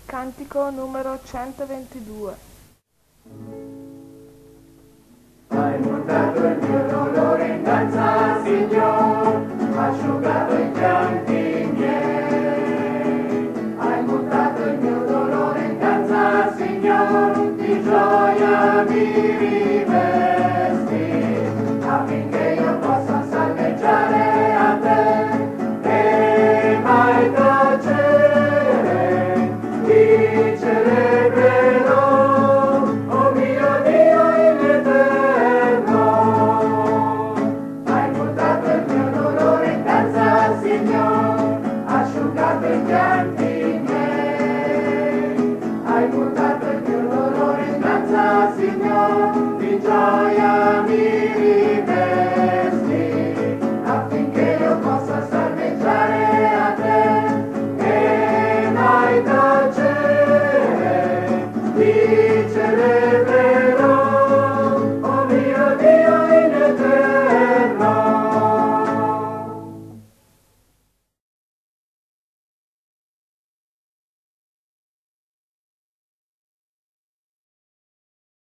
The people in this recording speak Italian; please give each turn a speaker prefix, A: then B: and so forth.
A: Cantico numero 122.
B: Hai montato il mio dolore in danza, Signor, asciugato i pianti miei. Hai montato il mio dolore in danza, Signor, di gioia mi riveli.